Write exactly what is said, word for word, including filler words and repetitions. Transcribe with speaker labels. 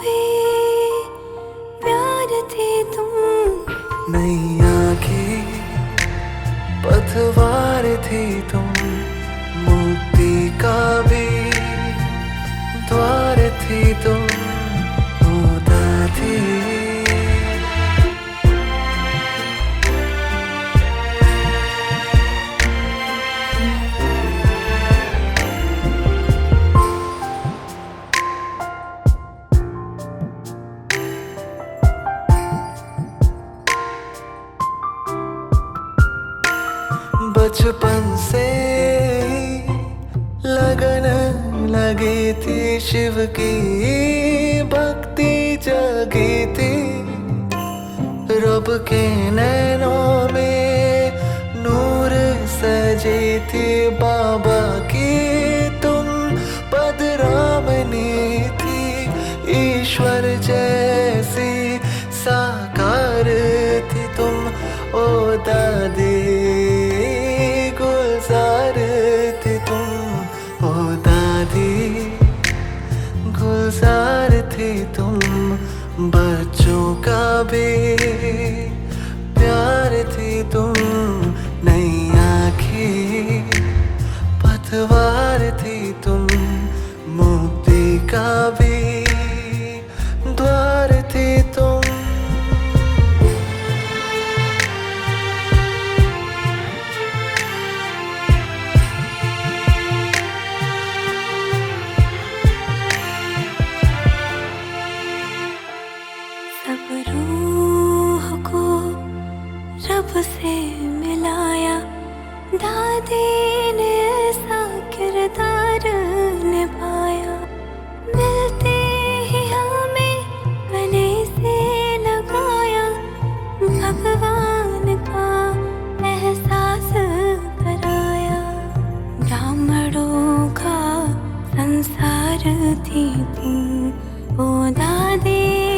Speaker 1: भी प्यार थे तुम।
Speaker 2: नई आँखें पतवार थी तुम, मुक्ति का भी द्वार थी तुम, होता थी। बचपन से लगन लगी थी शिव की, भक्ति जगी थी। रब के नैनों में नूर सजी थी, बाबा की तुम बदरामनी थी। ईश्वर जैसी साकार थी तुम, ओ दादी गुलजार थी तुम, ओ दादी गुलजार थी तुम। बच्चों का भी प्यार थी तुम, नई आँखें पतवार थी तुम, मुक्ति का भी द्वार थी तुम।
Speaker 1: सब रूह को रब से मिलाया, दादी ने ऐसा किरदार निभाया। मिलते ही हमें गले से लगाया, भगवान का एहसास कराया। ब्राह्मणों का संसार थी तुम, ओ दादी